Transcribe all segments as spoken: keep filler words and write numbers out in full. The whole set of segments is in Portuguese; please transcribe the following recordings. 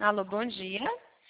Alô, bom dia.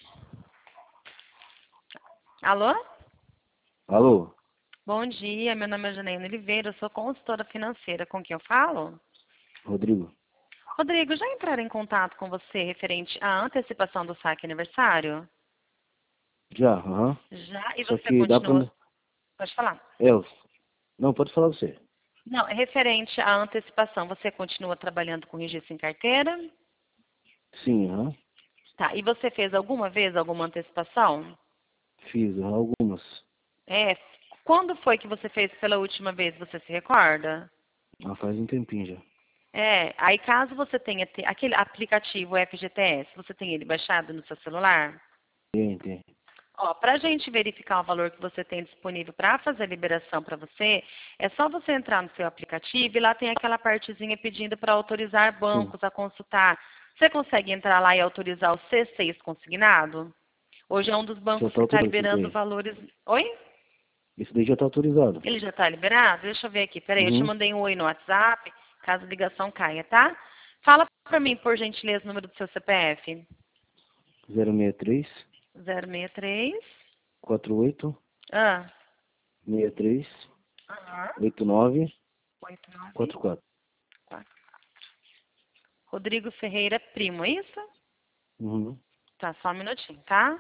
Alô? Alô? Bom dia, meu nome é Janaína Oliveira, eu sou consultora financeira. Com quem eu falo? Rodrigo? Rodrigo, já entraram em contato com você referente à antecipação do saque aniversário? Já, aham. Já? E Só você que dá pra... continua... Pode falar. É, eu- não, pode falar você. Não, é referente à antecipação. Você continua trabalhando com registro em carteira? Sim, aham. Tá. E você fez alguma vez alguma antecipação? Fiz aham, algumas. É. Quando foi que você fez pela última vez? Você se recorda? Ah, faz um tempinho já. É. Aí caso você tenha te- aquele aplicativo F G T S, você tem ele baixado no seu celular? Tem, tem. Ó, para a gente verificar o valor que você tem disponível para fazer a liberação para você, é só você entrar no seu aplicativo e lá tem aquela partezinha pedindo para autorizar Sim. bancos a consultar. Você consegue entrar lá e autorizar o C seis consignado? Hoje é um dos Já bancos tá que está autorizado isso liberando daí. valores. Oi? Isso daí já tá autorizado. Ele já está liberado? Deixa eu ver aqui. Peraí, eu te Uhum. mandei um oi no WhatsApp, caso a ligação caia, tá? Fala para mim, por gentileza, o número do seu C P F. zero seis três, zero seis três. quatro oito, Ah. seis três, Aham. oito nove, oito nove quatro quatro. quatro. Rodrigo Ferreira Primo, é isso? Uhum. Tá, só um minutinho, tá?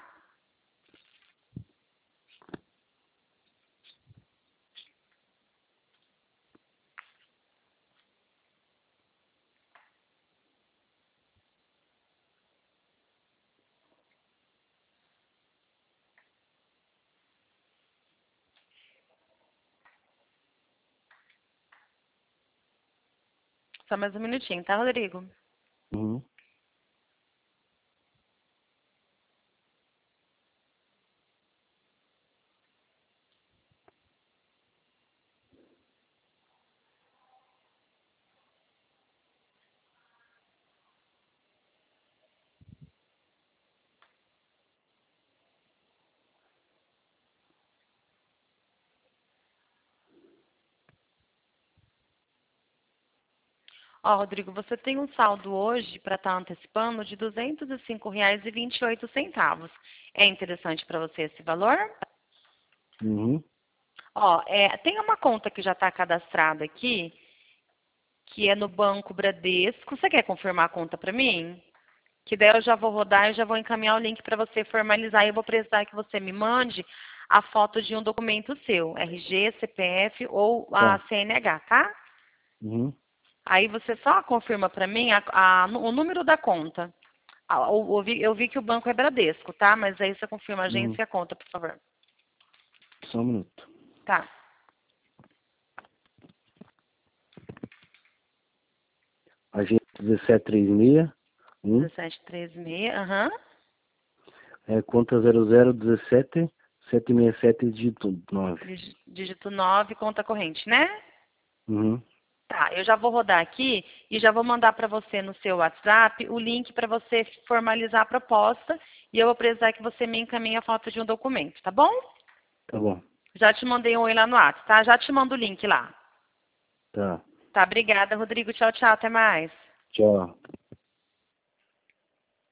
Só mais um minutinho, tá, Rodrigo? Uhum. Ó, Rodrigo, você tem um saldo hoje para estar antecipando de duzentos e cinco reais e vinte e oito centavos. É interessante para você esse valor? Uhum. Ó, é, tem uma conta que já está cadastrada aqui, que é no Banco Bradesco. Você quer confirmar a conta para mim? Que daí eu já vou rodar e já vou encaminhar o link para você formalizar. E eu vou precisar que você me mande a foto de um documento seu, R G, C P F ou a Tá. C N H, tá? Uhum. Aí você só confirma para mim a- a- o número da conta. Ah, Eu, eu vi, eu vi que o banco é Bradesco, tá? Mas aí você confirma a agência Uhum. e a conta, por favor. Só um minuto. Tá. Agente dezessete trinta e seis, um, dezessete treze seis, aham. é conta zero zero dezessete, sete seis sete, dígito nove. Digi- Dígito nove, conta corrente, né? Uhum. Tá, eu já vou rodar aqui e já vou mandar para você no seu WhatsApp o link para você formalizar a proposta e eu vou precisar que você me encaminhe a foto de um documento, tá bom? Tá bom. Já te mandei um oi lá no WhatsApp, tá? Já te mando o link lá. Tá. Tá, obrigada, Rodrigo. Tchau, tchau. Até mais. Tchau.